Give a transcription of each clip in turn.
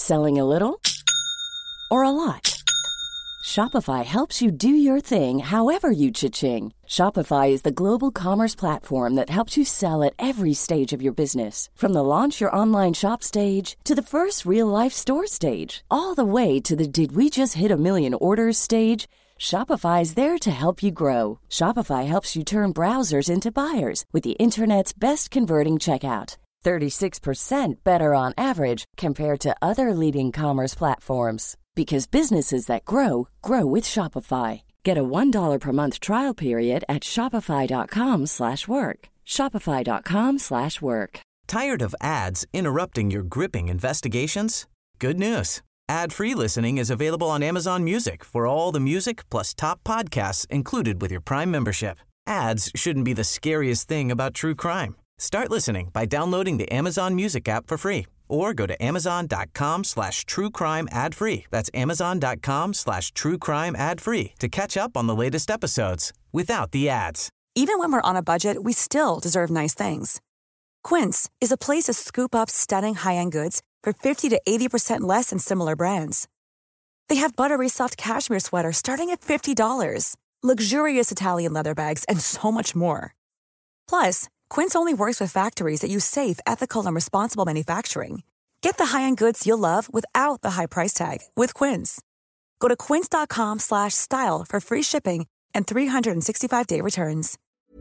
Selling a little or a lot? Shopify helps you do your thing however you cha-ching. Shopify is the global commerce platform that helps you sell at every stage of your business. From the launch your online shop stage to the first real-life store stage, all the way to the did we just hit a million orders stage. Shopify is there to help you grow. Shopify helps you turn browsers into buyers with the internet's best converting checkout. 36% better on average compared to other leading commerce platforms. Because businesses that grow, grow with Shopify. Get a $1 per month trial period at shopify.com/work. Shopify.com/work. Tired of ads interrupting your gripping investigations? Good news. Ad-free listening is available on Amazon Music for all the music plus top podcasts included with your Prime membership. Ads shouldn't be the scariest thing about true crime. Start listening by downloading the Amazon Music app for free or go to amazon.com/truecrime ad-free. That's amazon.com/truecrime ad-free to catch up on the latest episodes without the ads. Even when we're on a budget, we still deserve nice things. Quince is a place to scoop up stunning high-end goods for 50 to 80% less than similar brands. They have buttery soft cashmere sweaters starting at $50, luxurious Italian leather bags, and so much more. Plus, Quince only works with factories that use safe, ethical, and responsible manufacturing. Get the high-end goods you'll love without the high price tag with Quince. Go to quince.com/style for free shipping and 365-day returns.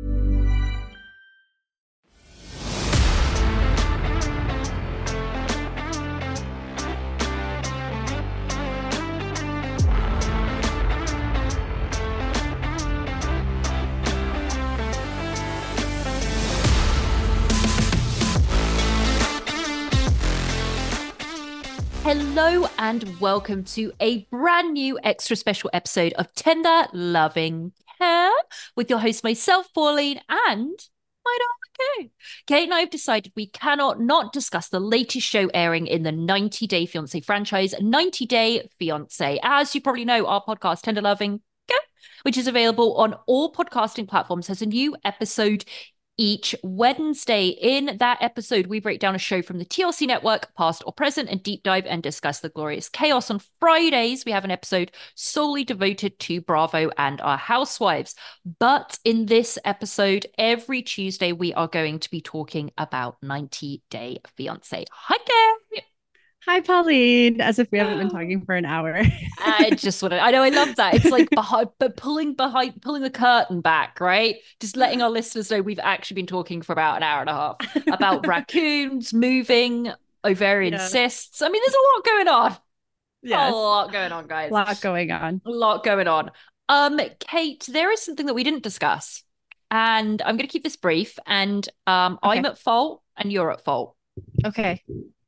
Hello and welcome to a brand new extra special episode of Tender Loving Care with your host, myself, Pauline, and my darling Kate. Kate and I have decided we cannot not discuss the latest show airing in the 90 Day Fiancé franchise, 90 Day Fiancé. As you probably know, our podcast, Tender Loving Care, which is available on all podcasting platforms, has a new episode each Wednesday. In that episode, we break down a show from the TLC network, past or present, and deep dive and discuss the glorious chaos. On Fridays, we have an episode solely devoted to Bravo and our housewives. But in this episode, every Tuesday, we are going to be talking about 90 Day Fiancé. Hi, Kate. Hi, Pauline. As if we haven't been talking for an hour. I just want to, I know, I love that. It's like pulling the curtain back, right? Just letting our listeners know we've actually been talking for about an hour and a half about raccoons, moving, ovarian cysts. I mean, there's a lot going on. Yes. A lot going on, guys. A lot going on. A lot going on. Kate, there is something that we didn't discuss, and I'm going to keep this brief, and I'm at fault and you're at fault. Okay.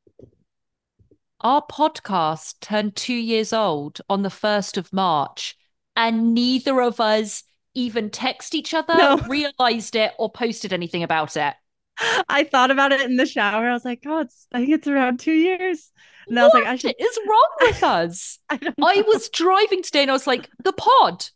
Our podcast turned 2 years old on the 1st of March, and neither of us even text each other, realized it, or posted anything about it. I thought about it in the shower. I was like, I think it's around 2 years. And I was like, What is wrong with us? I was driving today and I was like, the pod.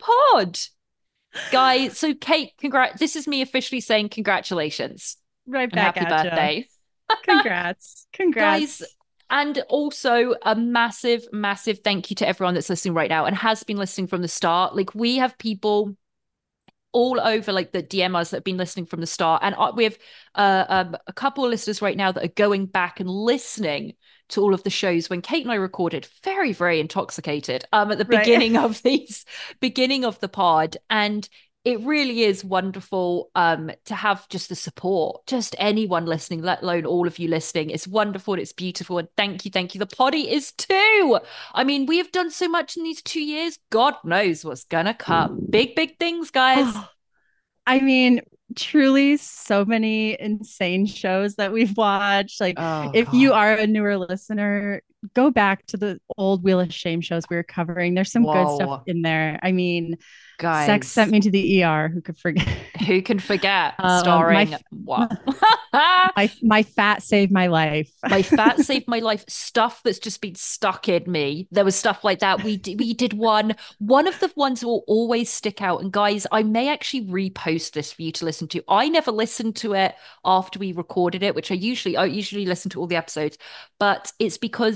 Guys, so Kate, this is me officially saying congratulations. Right back and happy at birthday. Congrats. Guys, and also a massive, massive thank you to everyone that's listening right now and has been listening from the start. Like, we have people all over, like, the DMs that have been listening from the start. And we have a couple of listeners right now that are going back and listening to all of the shows when Kate and I recorded, very, very intoxicated at the beginning of the pod. And it really is wonderful to have just the support, just anyone listening, let alone all of you listening. It's wonderful and it's beautiful. And thank you. The poddy is too. I mean, we have done so much in these 2 years. God knows what's gonna come. Big, big things, guys. I mean, truly so many insane shows that we've watched. Like, if you are a newer listener, go back to the old Wheel of Shame shows we were covering. There's some good stuff in there. I mean, guys, Sex Sent Me to the ER. Who could forget? Who can forget? Starring what? My fat saved my life. My fat saved my life. Stuff that's just been stuck in me. There was stuff like that. We did one of the ones that will always stick out. And guys, I may actually repost this for you to listen to. I never listened to it after we recorded it, which I usually listen to all the episodes, but it's because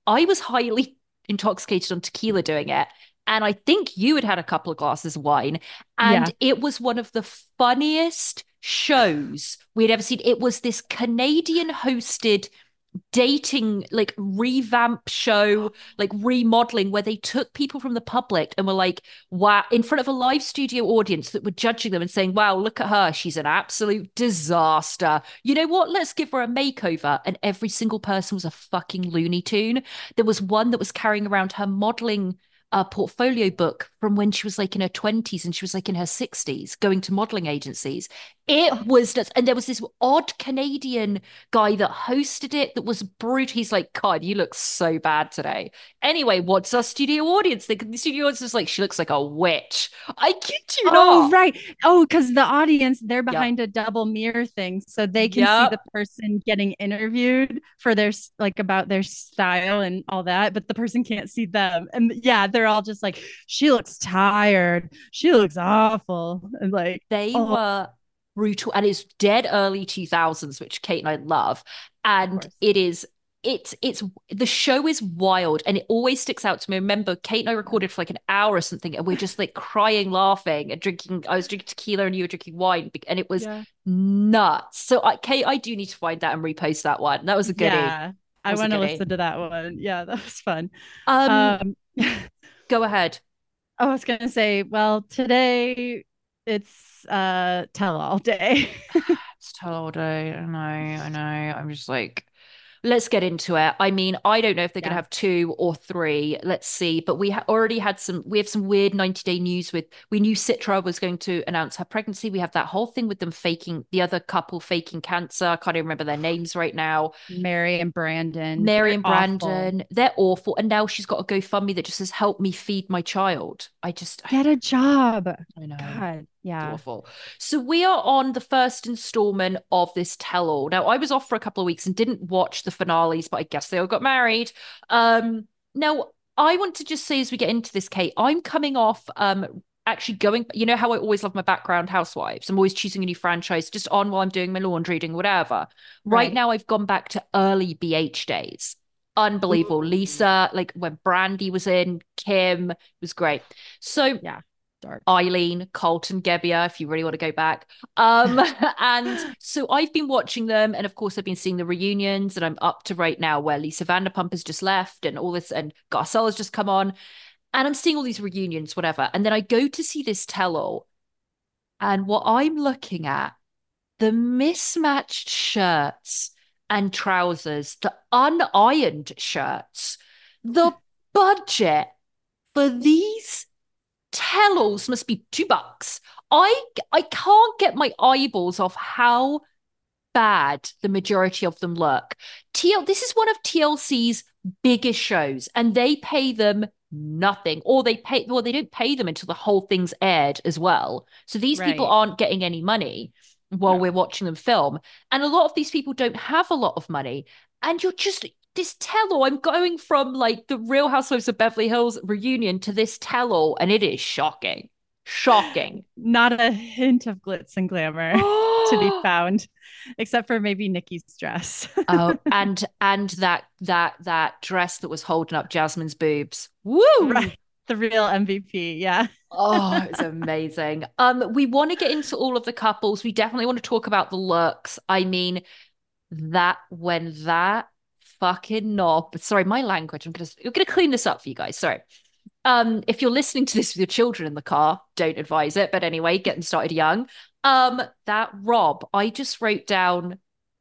I was highly intoxicated on tequila doing it. And I think you had had a couple of glasses of wine. Yeah. And it was one of the funniest shows we'd ever seen. It was this Canadian hosted dating, like revamp show, like remodeling, where they took people from the public and were like, wow, in front of a live studio audience that were judging them and saying, wow, look at her, she's an absolute disaster. You know what, let's give her a makeover. And every single person was a fucking Looney Tune. There was one that was carrying around her modeling portfolio book from when she was like in her 20s and she was like in her 60s going to modeling agencies. It was nuts. And there was this odd Canadian guy that hosted it that was brutal. He's like, God, you look so bad today. Anyway, what's our studio audience think? The studio audience is like, she looks like a witch. I kid you not. Right. Oh, because the audience, they're Yep. behind a double mirror thing. So they can see Yep. the person getting interviewed for their, like, about their style and all that, but the person can't see them. And yeah, they're all just like, she looks tired. She looks awful. And like, They oh, were brutal, and it's dead early 2000s, which Kate and I love. And course. it's the show is wild, and it always sticks out to me. Remember, Kate and I recorded for like an hour or something, and we're just like crying, laughing, and drinking. I was drinking tequila, and you were drinking wine, and it was nuts. So, Kate, I do need to find that and repost that one. That was a goodie. Yeah. I Was a want to goodie. listen to that one. Yeah, that was fun. Um, Go ahead. I was gonna say, well, today it's tell all day. It's tell all day. I know. I'm just like, let's get into it. I mean, I don't know if they're going to Yeah. have 2 or 3. Let's see. But we already had we have some weird 90-day news with, we knew Citra was going to announce her pregnancy. We have that whole thing with them faking, the other couple faking cancer. I can't even remember their names right now. Mary and Brandon. Mary They're and awful. Brandon, they're awful. And now she's got a GoFundMe that just says, help me feed my child. Get a job. I know. God. Yeah. Awful. So we are on the first installment of this tell-all. Now, I was off for a couple of weeks and didn't watch the finales, but I guess they all got married. Now I want to just say as we get into this, Kate, I'm coming off actually going, you know how I always love my background housewives. I'm always choosing a new franchise just on while I'm doing my laundry, doing whatever. Right now I've gone back to early BH days. Unbelievable. Ooh. Lisa, like when Brandy was in, Kim, it was great. So Yeah. Dark. Eileen, Colton, Gebbia, if you really want to go back. And so I've been watching them, and of course I've been seeing the reunions, and I'm up to right now where Lisa Vanderpump has just left and all this, and Garcelle has just come on, and I'm seeing all these reunions, whatever. And then I go to see this tell-all, and what I'm looking at, the mismatched shirts and trousers, the unironed shirts, the budget for these tell-alls must be $2. I can't get my eyeballs off how bad the majority of them look. This is one of TLC's biggest shows, and they pay them nothing, or they don't pay them until the whole thing's aired as well. So these people aren't getting any money while we're watching them film. And a lot of these people don't have a lot of money. And you're just this tell-all. I'm going from like the Real Housewives of Beverly Hills reunion to this tell-all, and it is shocking. Shocking. Not a hint of glitz and glamour to be found, except for maybe Nikki's dress. Oh, and that dress that was holding up Jasmine's boobs. Woo! Right. The real MVP. Yeah. Oh, it's amazing. We want to get into all of the couples. We definitely want to talk about the looks. I mean, that fucking knob. Sorry, my language. I'm gonna clean this up for you guys. Sorry. If you're listening to this with your children in the car, don't advise it. But anyway, getting started young. That Rob, I just wrote down,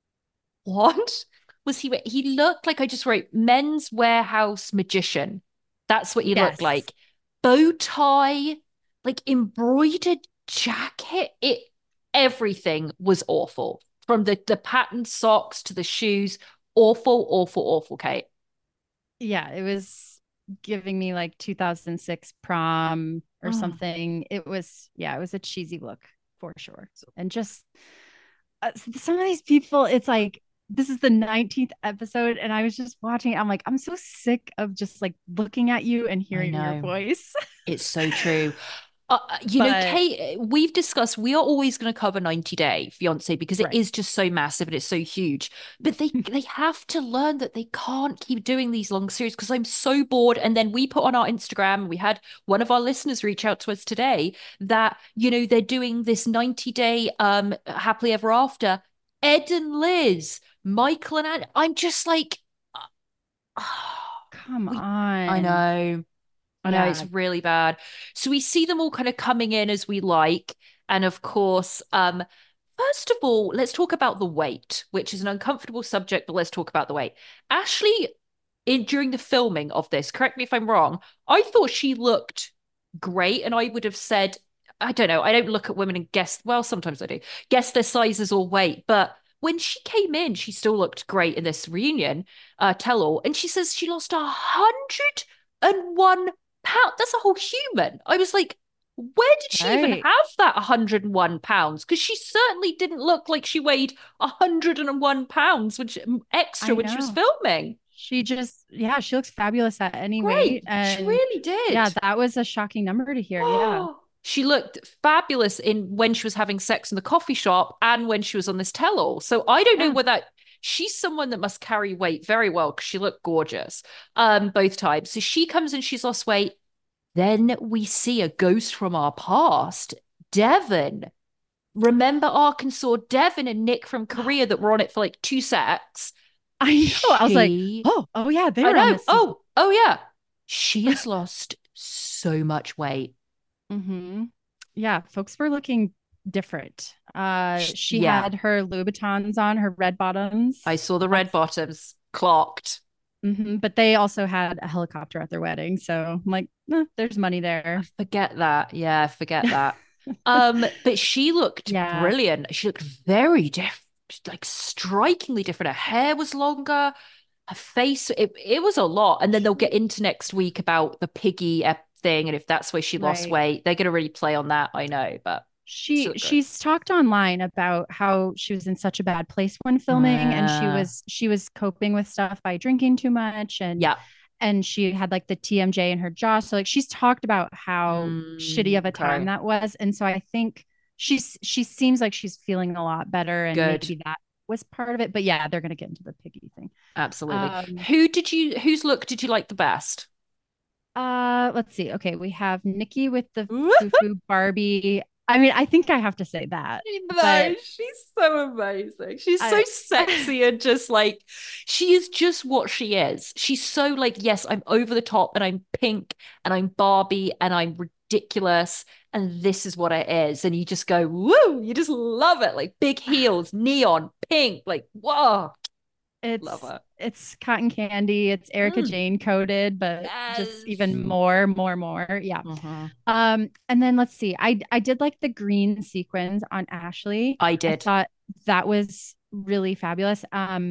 what was he? He looked like, I just wrote Men's Warehouse magician. That's what he looked like. Bow tie, like embroidered jacket. Everything was awful. From the patterned socks to the shoes. Awful, awful, awful, Kate. Yeah, it was giving me like 2006 prom or something. It was a cheesy look for sure. And just some of these people, it's like, this is the 19th episode, and I was just watching it. I'm like, I'm so sick of just like looking at you and hearing your voice. It's so true. But Kate, we've discussed we are always going to cover 90 Day Fiance because it right. is just so massive and it's so huge. But they have to learn that they can't keep doing these long series because I'm so bored. And then we put on our Instagram, we had one of our listeners reach out to us today that, they're doing this 90 day happily ever after. Ed and Liz, Michael and Anne. I'm just like, Come we I on. know. I know it's Yeah. really bad. So we see them all kind of coming in as we like. And of course, first of all, let's talk about the weight, which is an uncomfortable subject, but let's talk about the weight. Ashley, during the filming of this, correct me if I'm wrong, I thought she looked great. And I would have said, I don't know, I don't look at women and guess, well, sometimes I do, guess their sizes or weight. But when she came in, she still looked great in this reunion, tell all. And she says she lost 101 pounds. That's a whole human. I was like, where did she even Right. have that 101 pounds? Because she certainly didn't look like she weighed 101 pounds, which extra I when she was know. filming. She just, yeah, she looks fabulous at any weight. Great. She And really yeah, did. that was a shocking number to hear. Yeah. Oh, she looked fabulous in when she was having sex in the coffee shop and when she was on this tell-all. So I don't know Yeah. whether she's someone that must carry weight very well because she looked gorgeous both times. So she comes and she's lost weight. Then we see a ghost from our past, Devon. Remember Arkansas, Devon and Nick from Korea that were on it for like 2 sets? I know. I was like, She, oh yeah, they I were on know. this season. Oh yeah. She has lost so much weight. Hmm. Yeah, folks were looking different. She Yeah. had her Louboutins on, her red I bottoms. saw the red bottoms clocked. But they also had a helicopter at their wedding. So I'm like, there's money there. Forget that. Yeah, forget that. But she looked Yeah. brilliant. She looked very different, like strikingly different. Her hair was longer, her face, it was a lot. And then they'll get into next week about the piggy thing and if that's why she lost Right. weight. They're gonna really play on that, I know, but she looked good. She's talked online about how she was in such a bad place when filming, and Uh, she was coping with stuff by drinking too much, yeah. and she had like the TMJ in her jaw. So like she's talked about how shitty of a time Okay. that was. And so I think she seems like she's feeling a lot better, and Good. maybe that was part of it. But yeah, they're gonna get into the piggy thing. Absolutely. Um Whose look did you like the best? let's see. Okay, we have Nikki with the foo Barbie. I mean, I think I have to say that, No, but she's so amazing. She's so I sexy and just like she is just what she is. She's so like, yes, I'm over the top and I'm pink and I'm Barbie and I'm ridiculous and this is what it is. And you just go, woo, you just love it. Like big heels, neon, pink, like, whoa, love it's her. it's cotton candy. It's Erica Mm, Jane coded, but just yes. even more. Yeah. Mhm. And then let's see. I did like the green sequins on Ashley. I I did. thought that was really fabulous.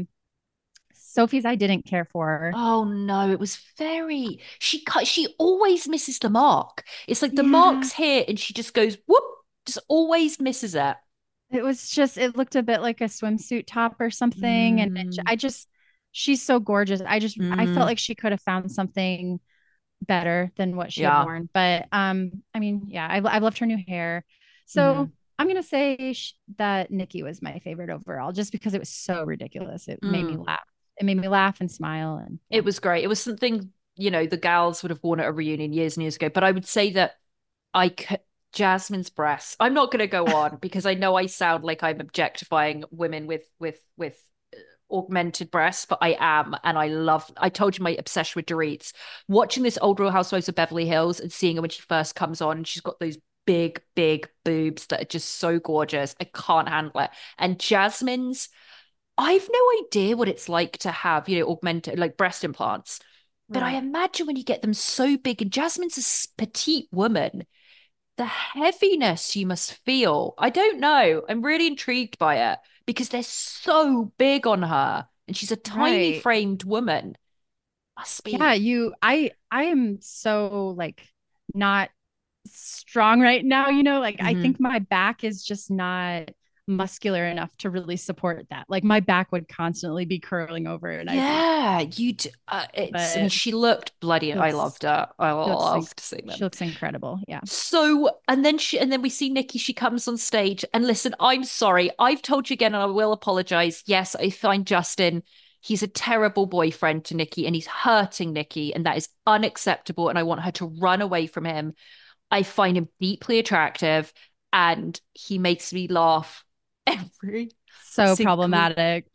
Sophie's I didn't care for. Oh no, it was very she always misses the mark. It's like the Yeah. mark's here and she just goes whoop, just always misses it. It was just it looked a bit like a swimsuit top or something. And Mm, I just she's so gorgeous. I felt mm, like she could have found something better than what she had yeah. worn. But I mean, yeah, I loved her new hair. So Mm, I'm gonna say that Nikki was my favorite overall, just because it was so ridiculous. It made me mm. laugh. It made me laugh and smile, and yeah. It was great. It was something, the gals would have worn at a reunion years and years ago. But I would say that I could Jasmine's breasts. I'm not going to go on because I know I sound like I'm objectifying women with augmented breasts, but I am, and I told you my obsession with Dorit's. Watching this old Real Housewives of Beverly Hills and seeing her when she first comes on, and she's got those big boobs that are just so gorgeous. I can't handle it. And Jasmine's, I've no idea what it's like to have, augmented like breast implants. But I Right. imagine when you get them so big, and Jasmine's a petite woman, the heaviness you must feel. I don't know. I'm really intrigued by it because they're so big on her and she's a tiny Right. framed woman. Must Yeah, be. I am so like not strong right now, like I Hmm. think my back is just not muscular enough to really support that. Like my back would constantly be curling over, and Yeah, I mean, but she looked bloody. she I looks loved her. I she looks loved seeing she them. looks incredible. Yeah. So, and then we see Nikki. She comes on stage, and listen, I'm sorry. I've told you again, and I will apologize. Yes, I find Justin. He's a terrible boyfriend to Nikki, and he's hurting Nikki, and that is unacceptable. And I want her to run away from him. I find him deeply attractive, and he makes me laugh every So single. problematic.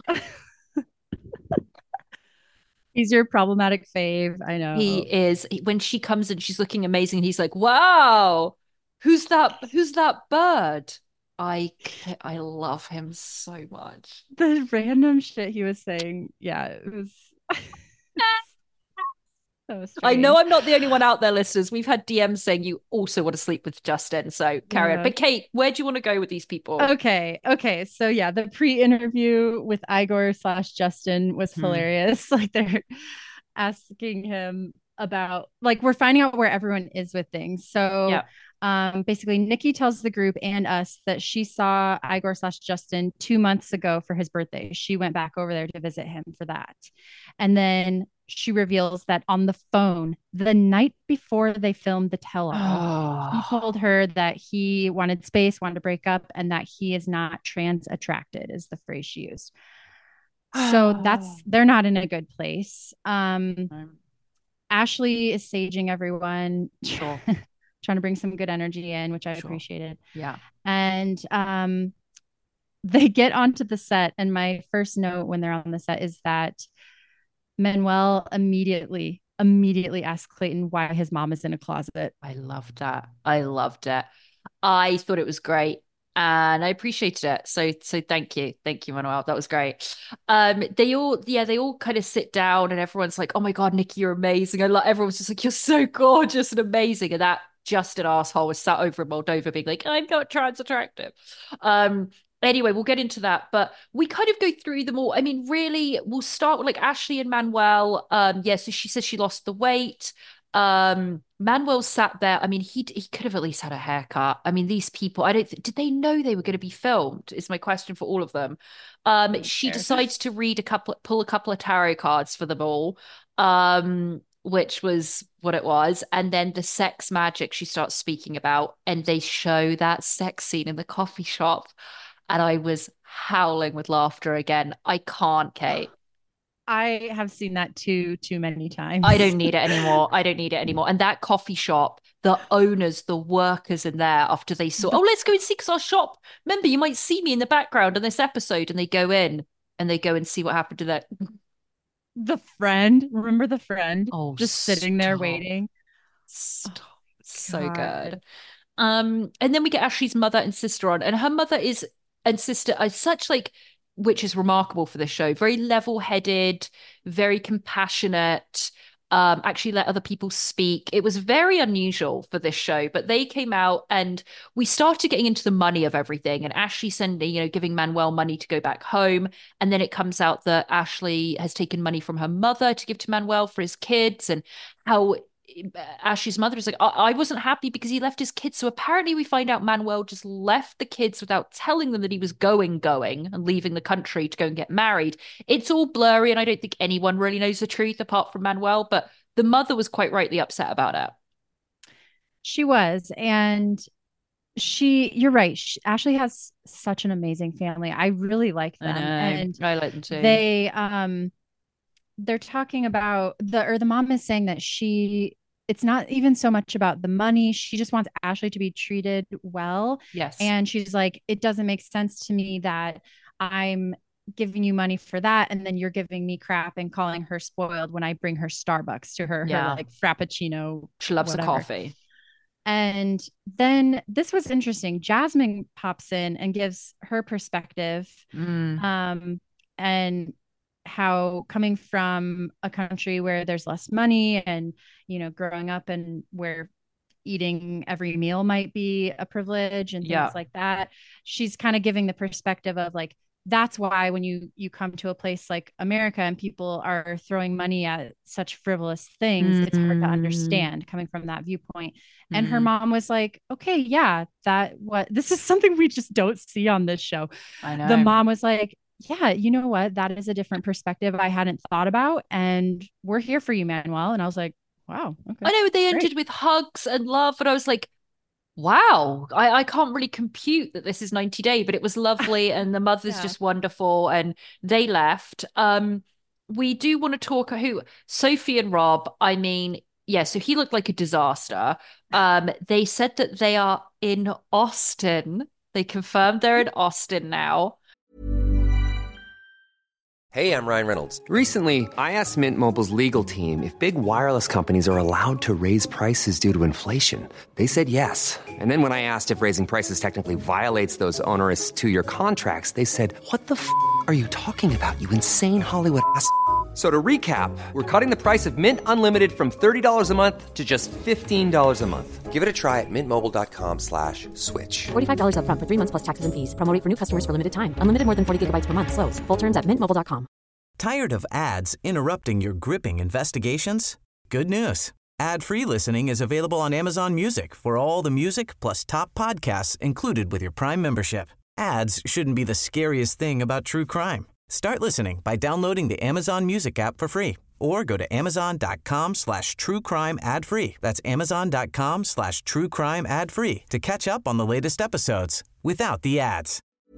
He's your problematic fave. I He know. is when she comes in, she's looking amazing. And he's like, "Wow, who's that? Who's that bird?" I love him so much. The random shit he was saying. Yeah, it was so I know strange. I'm not the only one out there, listeners. We've had DMs saying you also want to sleep with Justin. So carry on. Yeah. But Kate, where do you want to go with these people? Okay. Okay. So yeah, the pre-interview with Igor slash Justin was Hmm. hilarious. Like they're asking him about like we're finding out where everyone is with things. So Yeah. basically Nikki tells the group and us that she saw Igor slash Justin 2 months ago for his birthday. She went back over there to visit him for that. And then she reveals that on the phone the night before they filmed the tell-all, he told Oh. her that he wanted space, wanted to break up, and that he is not trans attracted, is the phrase she used. So they're not in a good place. Ashley is saging everyone, Sure. trying to bring some good energy in, which I Sure. appreciated. Yeah. And they get onto the set, and my first note when they're on the set is that Manuel immediately asks Clayton why his mom is in a closet. I loved that. I loved it. I thought it was great and I appreciated it. So thank you. Thank you, Manuel. That was great. They all kind of sit down and everyone's like, "Oh my God, Nikki, you're amazing." I love everyone's just like, "You're so gorgeous and amazing." And that just an asshole was sat over in Moldova being like, "I'm not trans attractive." Um Anyway, we'll get into that, but we kind of go through them all. I mean, really, we'll start with like Ashley and Manuel. Yeah, so she says she lost the weight. Manuel sat there. I mean, he could have at least had a haircut. I mean, these people, I don't did they know they were going to be filmed? Is my question for all of them. Don't She care. decides to pull a couple of tarot cards for them all. Which was what it was. And then the sex magic she starts speaking about, and they show that sex scene in the coffee shop. And I was howling with laughter again. I can't, Kate. I have seen that too many I times. don't need it anymore. I don't need it anymore. And that coffee shop, the owners, the workers in there, after they saw, the oh, let's go and see because our shop. Remember, you might see me in the background in this episode, and they go in and they go and see what happened to that. the friend, remember the friend Oh, just sitting there stop. waiting. Oh Stop. It's so God. good. And then we get Ashley's mother and sister on, and her mother is and sister are such like, which is remarkable for this show, very level-headed, very compassionate. Actually let other people speak. It was very unusual for this show, but they came out and we started getting into the money of everything. And Ashley sending, giving Manuel money to go back home. And then it comes out that Ashley has taken money from her mother to give to Manuel for his kids, and how Ashley's mother is like, I wasn't happy because he left his kids. So apparently, we find out Manuel just left the kids without telling them that he was going, and leaving the country to go and get married. It's all blurry, and I don't think anyone really knows the truth apart from Manuel. But the mother was quite rightly upset about it. She was. And you're right. Ashley has such an amazing family. I really like I them. know. And I like them too. they're talking about the mom is saying that it's not even so much about the money. She just wants Ashley to be treated well. Yes. And she's like, it doesn't make sense to me that I'm giving you money for that. And then you're giving me crap and calling her spoiled when I bring her Starbucks to her Yeah. like Frappuccino, She loves a whatever. coffee. And then this was interesting. Jasmine pops in and gives her perspective. And how coming from a country where there's less money and, growing up and where eating every meal might be a privilege and things Yeah. like that. She's kind of giving the perspective of like that's why when you come to a place like America and people are throwing money at such frivolous things, it's hard to understand coming from that viewpoint. And her mom was like, okay, yeah, this is something we just don't see on this show. I know. The mom was like, yeah, you know what? That is a different perspective I hadn't thought about. And we're here for you, Manuel. And I was like, wow. Okay. I know they great. ended with hugs and love, and I was like, wow, I can't really compute that this is 90 Day, but it was lovely and the mother's Yeah. just wonderful and they left. We do want to talk Sophie and Rob, I mean, yeah, so he looked like a disaster. They said that they are in Austin. They confirmed they're in Austin now. Hey, I'm Ryan Reynolds. Recently, I asked Mint Mobile's legal team if big wireless companies are allowed to raise prices due to inflation. They said yes. And then when I asked if raising prices technically violates those onerous two-year contracts, they said, what the f*** are you talking about, you insane Hollywood ass f- So to recap, we're cutting the price of Mint Unlimited from $30 a month to just $15 a month. Give it a try at mintmobile.com/switch. $45 up front for 3 months plus taxes and fees. Promo rate for new customers for limited time. Unlimited more than 40 gigabytes per month. Slows full terms at mintmobile.com. Tired of ads interrupting your gripping investigations? Good news. Ad-free listening is available on Amazon Music for all the music plus top podcasts included with your Prime membership. Ads shouldn't be the scariest thing about true crime. Start listening by downloading the Amazon Music app for free or go to amazon.com/truecrime ad-free. That's amazon.com/truecrime ad-free to catch up on the latest episodes without the ads.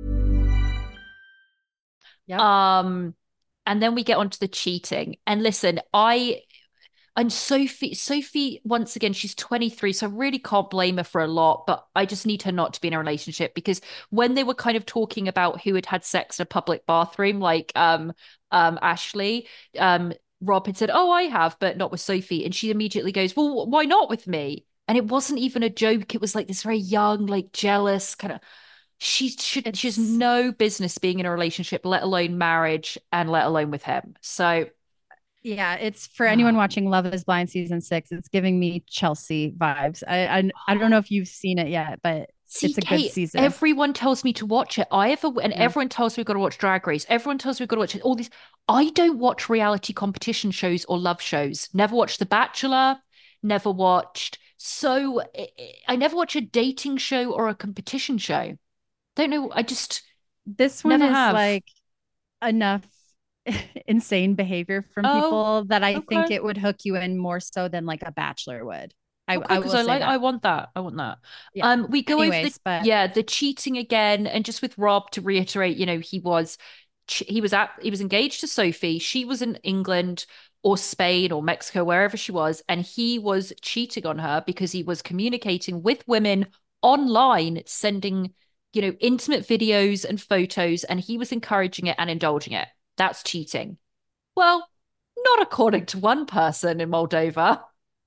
Yep. And then we get onto the cheating. And listen, and Sophie, once again, she's 23, so I really can't blame her for a lot, but I just need her not to be in a relationship because when they were kind of talking about who had had sex in a public bathroom, like Ashley, Rob had said, oh, I have, but not with Sophie. And she immediately goes, well, why not with me? And it wasn't even a joke. It was like this very young, like jealous kind of, she has no business being in a relationship, let alone marriage and let alone with him. So yeah, it's for anyone watching Love is Blind season 6. It's giving me Chelsea vibes. I don't know if you've seen it yet, but it's a good season. Everyone tells me to watch it. Everyone tells me we've got to watch Drag Race. Everyone tells me we've got to watch all these. I don't watch reality competition shows or love shows. Never watched The Bachelor. Never watched. So I never watch a dating show or a competition show. Don't know. This one never is have. like enough insane behavior from people that I think it would hook you in more so than like a Bachelor would. I want that. Yeah. We go over the cheating again, and just with Rob to reiterate, he was engaged to Sophie. She was in England or Spain or Mexico, wherever she was, and he was cheating on her because he was communicating with women online, sending intimate videos and photos, and he was encouraging it and indulging it. That's cheating. Well, not according to one person in Moldova.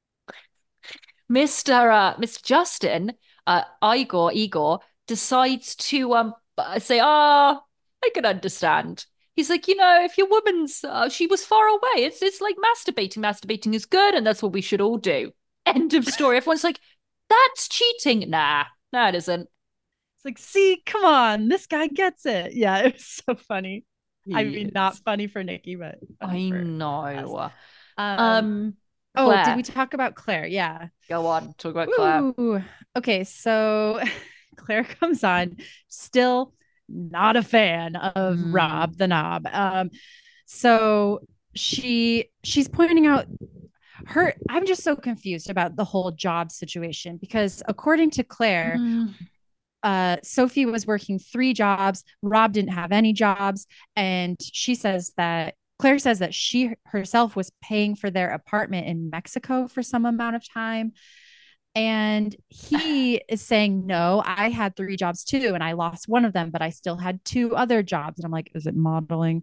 Mr. Justin, Igor decides to say, I can understand. He's like, if your woman's, she was far away. It's like masturbating. Masturbating is good, and that's what we should all do. End of story. Everyone's like, that's cheating. Nah, it isn't. It's like, see, come on, this guy gets it. Yeah, it was so funny. I mean, not funny for Nikki, but I know. Oh, did we talk about Claire? Yeah. Go on. Talk about Claire. Okay, so Claire comes on, still not a fan of Rob the Knob. So she's pointing out I'm just so confused about the whole job situation because according to Claire, Sophie was working 3 jobs. Rob didn't have any jobs. And Claire says that she herself was paying for their apartment in Mexico for some amount of time. And he is saying, no, I had 3 jobs too. And I lost one of them, but I still had 2 other jobs. And I'm like, is it modeling?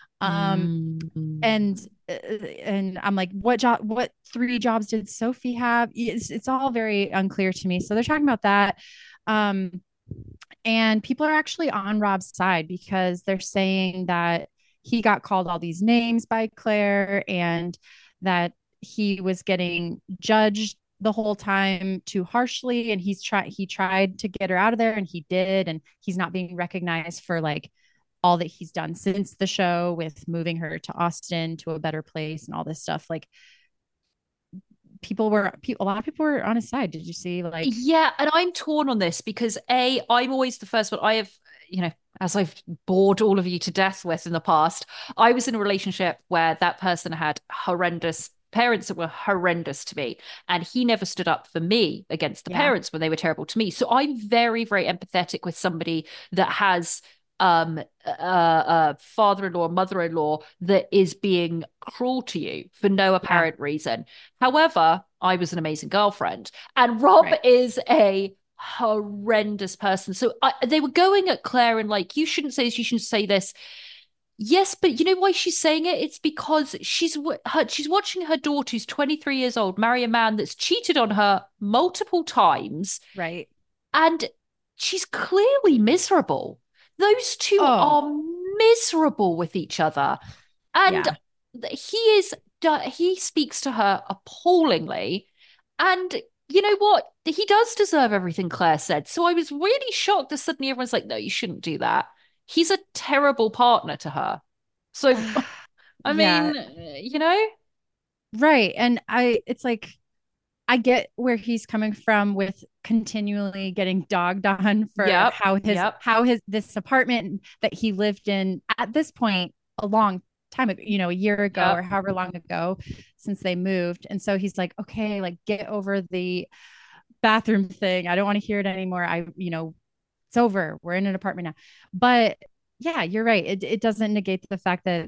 And I'm like, what 3 jobs did Sophie have? It's all very unclear to me. So they're talking about that. And people are actually on Rob's side because they're saying that he got called all these names by Claire and that he was getting judged the whole time too harshly. And he tried to get her out of there and he did. And he's not being recognized for like all that he's done since the show with moving her to Austin to a better place and all this stuff. Like a lot of people were on his side. Did you see like Yeah, and I'm torn on this because I'm always the first one. I have, as I've bored all of you to death with in the past, I was in a relationship where that person had horrendous parents that were horrendous to me, and he never stood up for me against the parents when they were terrible to me. So I'm very, very empathetic with somebody that has father-in-law, mother-in-law that is being cruel to you for no apparent reason. However, I was an amazing girlfriend, and Rob is a horrendous person. So they were going at Claire and like, you shouldn't say this, you shouldn't say this. Yes, but you know why she's saying it? It's because she's watching her daughter, who's 23 years old, marry a man that's cheated on her multiple times. Right. And she's clearly miserable. Those two are miserable with each other. And he speaks to her appallingly. And you know what? He does deserve everything Claire said. So I was really shocked that suddenly everyone's like, no, you shouldn't do that. He's a terrible partner to her. So, I mean, Right. And it's like, I get where he's coming from with continually getting dogged on for how this apartment that he lived in at this point a long time ago, a year ago or however long ago since they moved. And so he's like, okay, like get over the bathroom thing. I don't want to hear it anymore. It's over. We're in an apartment now. But yeah, you're right. It doesn't negate the fact that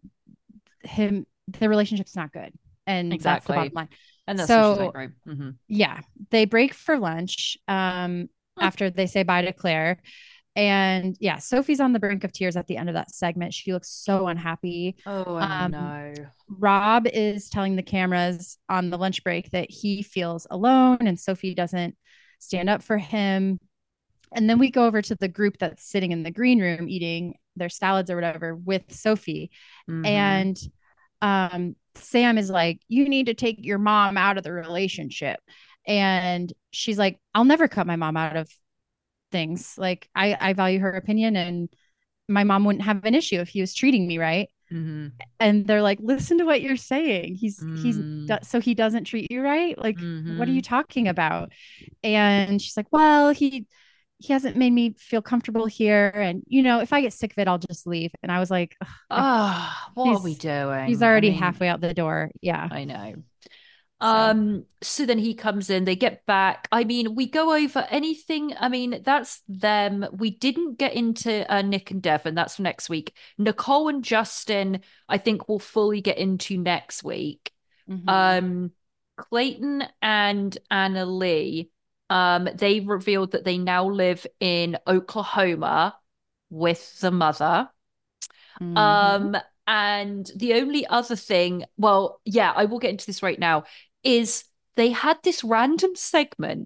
the relationship's not good. And that's the bottom line. And that's what she's like, right? Mm-hmm. Yeah, they break for lunch after they say bye to Claire. And yeah, Sophie's on the brink of tears at the end of that segment. She looks so unhappy. Oh, I know. Rob is telling the cameras on the lunch break that he feels alone and Sophie doesn't stand up for him. And then we go over to the group that's sitting in the green room eating their salads or whatever with Sophie. Mm-hmm. And Sam is like, you need to take your mom out of the relationship. And she's like, I'll never cut my mom out of things. Like I value her opinion and my mom wouldn't have an issue if he was treating me right. Mm-hmm. And they're like, listen to what you're saying. So he doesn't treat you right. Like, what are you talking about? And she's like, well, he hasn't made me feel comfortable here. And, if I get sick of it, I'll just leave. And I was like, what are we doing? He's already halfway out the door. Yeah, I know. So then he comes in, they get back. I mean, we go over anything. I mean, that's them. We didn't get into Nick and Devon. That's for next week. Nicole and Justin, I think we'll fully get into next week. Mm-hmm. Clayton and Anna Lee, they revealed that they now live in Oklahoma with the mother. Mm-hmm. And the only other thing, I will get into this right now, is they had this random segment,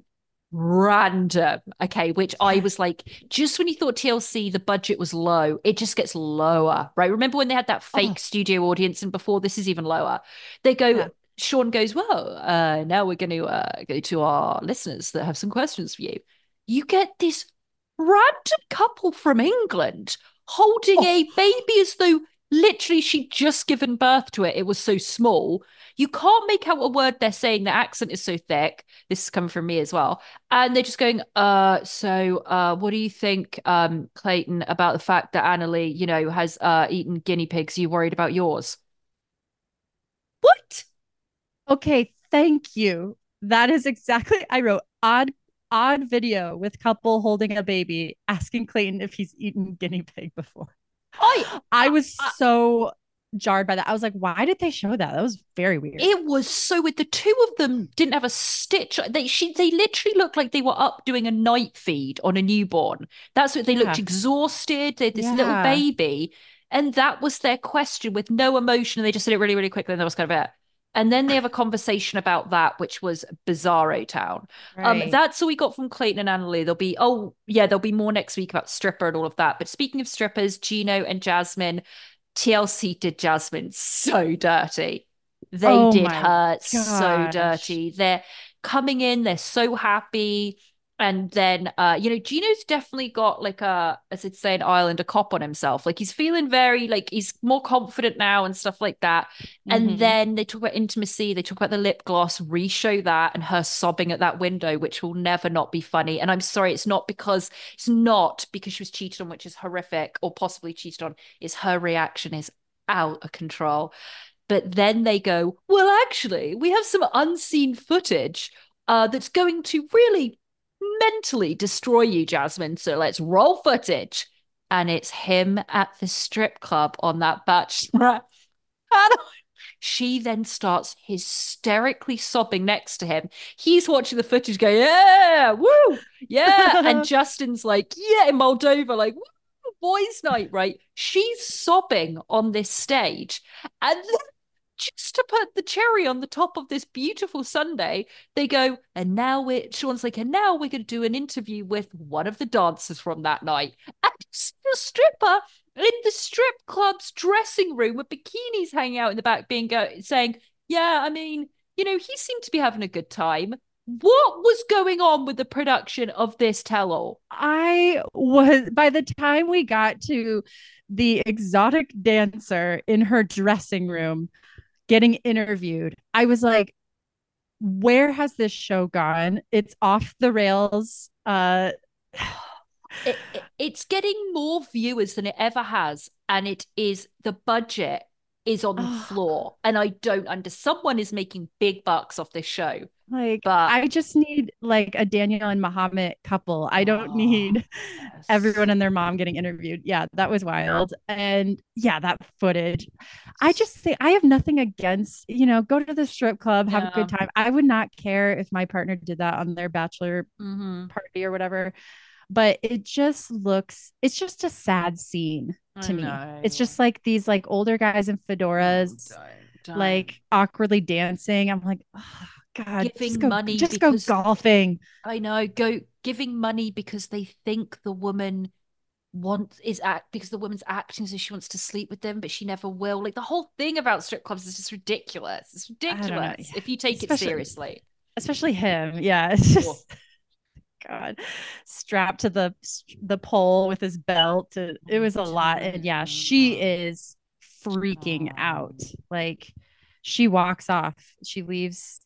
which I was like, just when you thought TLC, the budget was low, it just gets lower, right? Remember when they had that fake studio audience and before this is even lower? They go, Sean goes, now we're going to go to our listeners that have some questions for you. You get this random couple from England holding a baby as though literally she'd just given birth to it. It was so small. You can't make out a word they're saying. The accent is so thick. This is coming from me as well. And they're just going, so what do you think, Clayton, about the fact that Annalie, has eaten guinea pigs? Are you worried about yours? What? Okay, thank you. That is exactly, I wrote odd video with couple holding a baby, asking Clayton if he's eaten guinea pig before. I was so jarred by that. I was like, why did they show that? That was very weird. It was so weird. The two of them didn't have a stitch. They literally looked like they were up doing a night feed on a newborn. That's what they looked exhausted. They had this little baby. And that was their question with no emotion. And they just said it really, really quickly. And that was kind of it. And then they have a conversation about that, which was Bizarro Town. Right. That's all we got from Clayton and Annalie. There'll be more next week about Stripper and all of that. But speaking of strippers, Gino and Jasmine, TLC did Jasmine so dirty. They did her so dirty. They're coming in, they're so happy. And then, Gino's definitely got like as I'd say in Ireland, a cop on himself. Like he's feeling very like he's more confident now and stuff like that. And then they talk about intimacy. They talk about the lip gloss, re-show that and her sobbing at that window, which will never not be funny. And I'm sorry, it's not because she was cheated on, which is horrific, or possibly cheated on. It's her reaction is out of control. But then they go, well, actually, we have some unseen footage that's going to really mentally destroy you, Jasmine. So let's roll footage. And it's him at the strip club on that bachelorette. And she then starts hysterically sobbing next to him. He's watching the footage going, yeah, woo, yeah. And Justin's like, yeah, in Moldova, like, woo, boys' night, right? She's sobbing on this stage. And then just to put the cherry on the top of this beautiful Sunday, they go, and now Sean's like, and now we're going to do an interview with one of the dancers from that night. And it's the stripper in the strip club's dressing room with bikinis hanging out in the back saying, yeah, I mean, he seemed to be having a good time. What was going on with the production of this tell-all? By the time we got to the exotic dancer in her dressing room getting interviewed, I was like, where has this show gone? It's off the rails. It's getting more viewers than it ever has, and the budget is on the floor, and I don't understand. Someone is making big bucks off this show. But I just need like a Daniel and Muhammad couple. I don't need everyone and their mom getting interviewed. Yeah, that was wild. And yeah, that footage. I just say I have nothing against, go to the strip club, have a good time. I would not care if my partner did that on their bachelor party or whatever. But it's just a sad scene to me. It's just like these like older guys in fedoras, like awkwardly dancing. I'm like, oh God, go golfing. I know, giving money because they think the woman because the woman's acting as if she wants to sleep with them, but she never will. Like the whole thing about strip clubs is just ridiculous. It's ridiculous if you take it seriously. Especially him. Yeah. It's just God, strapped to the pole with his belt. It was a lot. And yeah, she is freaking out. Like she walks off. She leaves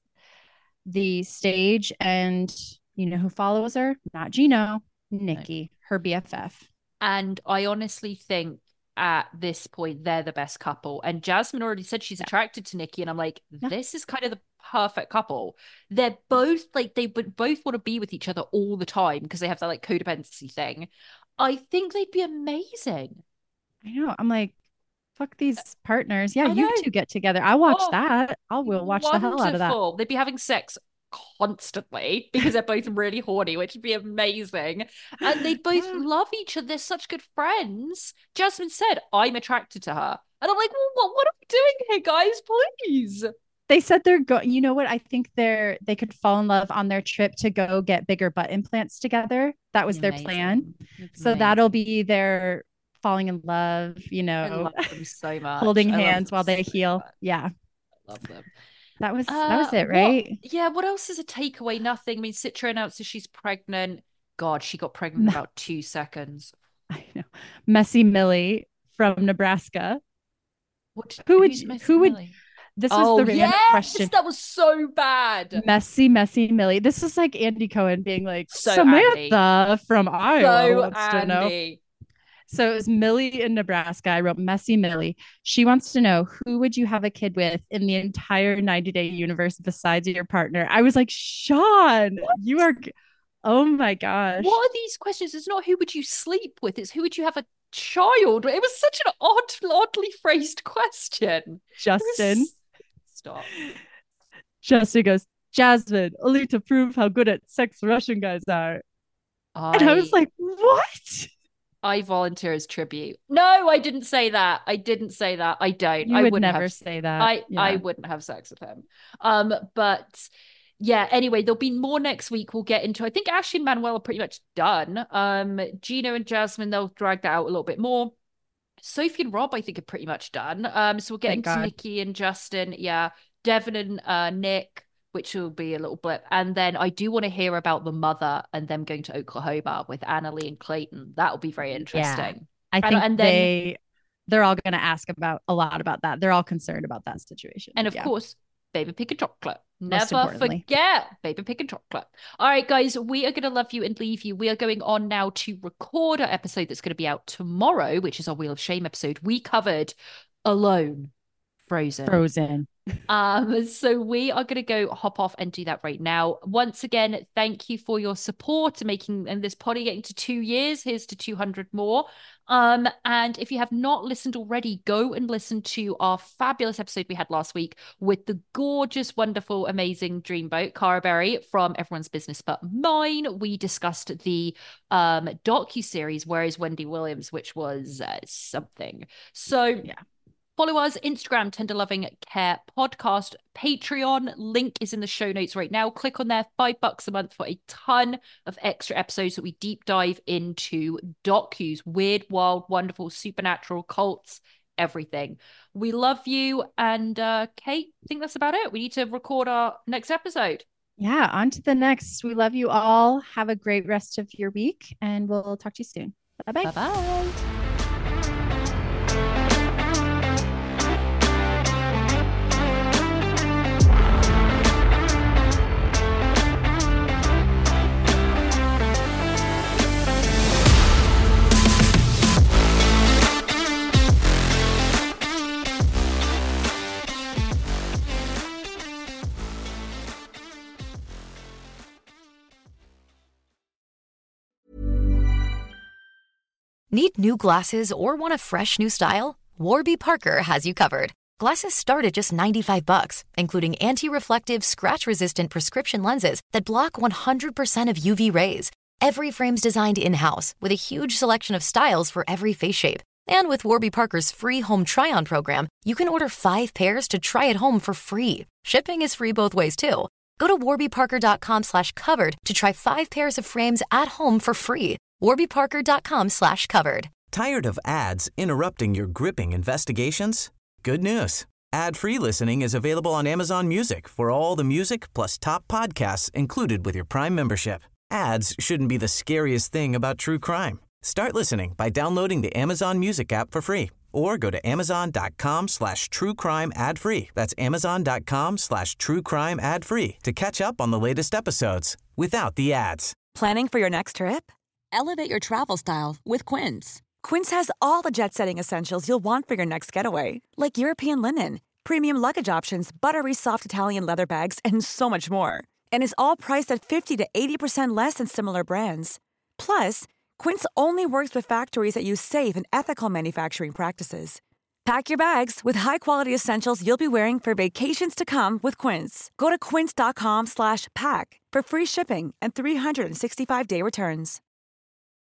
the stage, and you know who follows her? Not Gino, Nikki, her BFF. And I honestly think at this point they're the best couple. And Jasmine already said she's attracted to Nikki, and I'm like, this is kind of the perfect couple. They're both like they would both want to be with each other all the time because they have that like codependency thing. I think they'd be amazing. I know. I'm like, fuck these partners. Yeah, you two get together. I'll watch that. Will watch the hell out of that. They'd be having sex constantly because they're both really horny, which would be amazing. And they both love each other. They're such good friends. Jasmine said, I'm attracted to her. And I'm like, well, what are we doing here, guys? Please. They said you know what? I think they could fall in love on their trip to go get bigger butt implants together. That was their plan. So that'll be their falling in love, I love them so much. Holding hands while they heal. Yeah. I love them. That was it, right? What else is a takeaway? Nothing. I mean, Citra announces she's pregnant. God, she got pregnant in about 2 seconds. I know. Messy Millie from Nebraska. Who would this was the random question. That was so bad. Messy Millie. This is like Andy Cohen being like, Samantha Andy. From Iowa wants to know. So it was Millie in Nebraska. I wrote Messy Millie. She wants to know, who would you have a kid with in the entire 90-day universe besides your partner? I was like, Sean, you are... Oh my gosh. What are these questions? It's not who would you sleep with. It's who would you have a child with. It was such an oddly phrased question. Justin. Stop. Justin goes, Jasmine, only to prove how good at sex Russian guys are. And I was like, what? I volunteer as tribute. No, I didn't say that. I don't. I would never say that. I wouldn't have sex with him. But yeah, anyway, there'll be more next week. We'll get into, I think Ashley and Manuel are pretty much done. Gino and Jasmine, they'll drag that out a little bit more. Sophie and Rob, I think, are pretty much done. So we'll get into Nikki and Justin. Yeah. Devin and Nick. which will be a little blip. And then I do want to hear about the mother and them going to Oklahoma with Annalie and Clayton. That will be very interesting. I think they're all going to ask about a lot about that. They're all concerned about that situation. And of course, Baby Pig and Chocolate. Never forget Baby Pig and Chocolate. All right, guys, we are going to love you and leave you. We are going on now to record our episode that's going to be out tomorrow, which is our Wheel of Shame episode. We covered Alone, Frozen. So we are going to go hop off and do that right now. Once again, thank you for your support and this potty getting to 2 years. Here's to 200 more. And if you have not listened already, go and listen to our fabulous episode we had last week with the gorgeous, wonderful, amazing dreamboat Cara Berry from Everyone's Business But Mine. We discussed the docuseries Where is Wendy Williams, which was something. So yeah. Follow us, Instagram, Tender Loving Care Podcast, Patreon. Link is in the show notes right now. Click on there, $5 a month for a ton of extra episodes that we deep dive into docus, weird, wild, wonderful, supernatural, cults, everything. We love you. And Kate, I think that's about it. We need to record our next episode. Yeah, on to the next. We love you all. Have a great rest of your week, and we'll talk to you soon. Bye-bye. Bye-bye. Need new glasses or want a fresh new style? Warby Parker has you covered. Glasses start at just $95, including anti-reflective, scratch-resistant prescription lenses that block 100% of UV rays. Every frame's designed in-house with a huge selection of styles for every face shape. And with Warby Parker's free home try-on program, you can order 5 pairs to try at home for free. Shipping is free both ways, too. Go to warbyparker.com/covered to try 5 pairs of frames at home for free. warbyparker.com/covered. Tired of ads interrupting your gripping investigations? Good news. Ad-free listening is available on Amazon Music for all the music plus top podcasts included with your Prime membership. Ads shouldn't be the scariest thing about true crime. Start listening by downloading the Amazon Music app for free or go to amazon.com/truecrime ad-free. That's amazon.com/truecrime ad-free to catch up on the latest episodes without the ads. Planning for your next trip? Elevate your travel style with Quince. Quince has all the jet-setting essentials you'll want for your next getaway, like European linen, premium luggage options, buttery soft Italian leather bags, and so much more. And is all priced at 50 to 80% less than similar brands. Plus, Quince only works with factories that use safe and ethical manufacturing practices. Pack your bags with high-quality essentials you'll be wearing for vacations to come with Quince. Go to quince.com/pack for free shipping and 365-day returns.